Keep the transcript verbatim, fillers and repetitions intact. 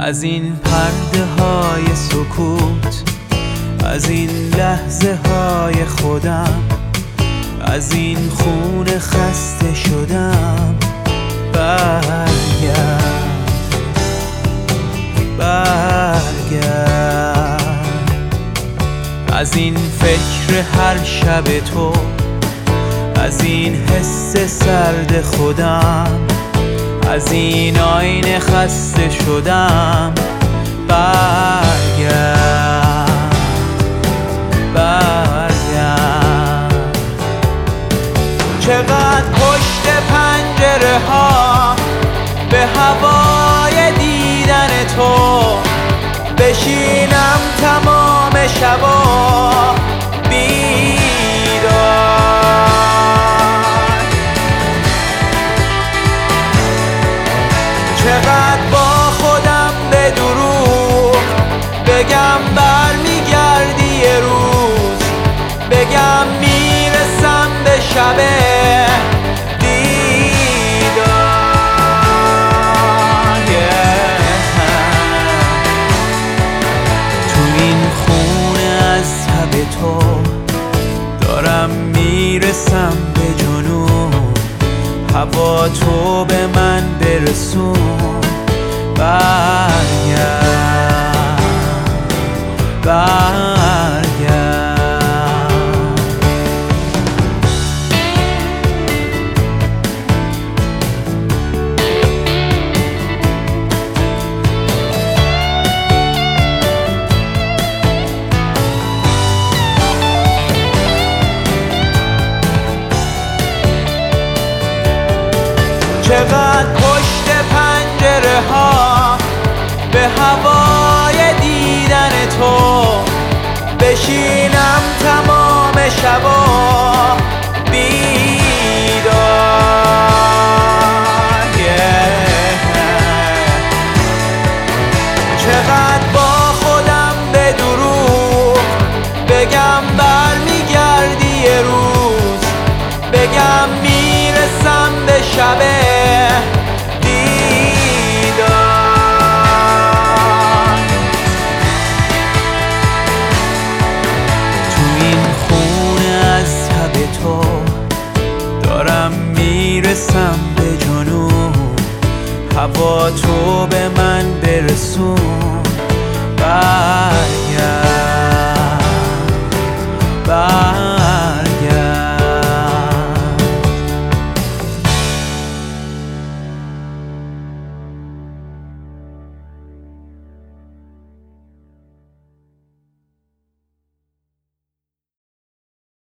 از این پرده های سکوت، از این لحظه های خودم، از این خون خسته شدم. برگرد برگرد از این فکر هر شب تو، از این حس سرد خودم، از این آینه خسته شدم. برگرد برگرد چقدر پشت پنجره ها به هوای دیدن تو بشینم تمام شبا بیدار. چقدر با خودم به دروغ بگم برمیگردی یه روز، بگم میرسم به شب دیدار. تو این خونه از تب تو دارم میرسم به جنون، هوا تو به من برسون. برگرد برگرد چقدر پشت پنجره ها به هوای دیدن تو بشینم تمام شبا بیدار. چقدر با خودم به دروغ بگم برمیگردی یه روز، بگم میرسم به شب دیدار. تو این خونه از تب تو دارم میرسم به جنون، هوا تو به من برسون. برگرد برگرد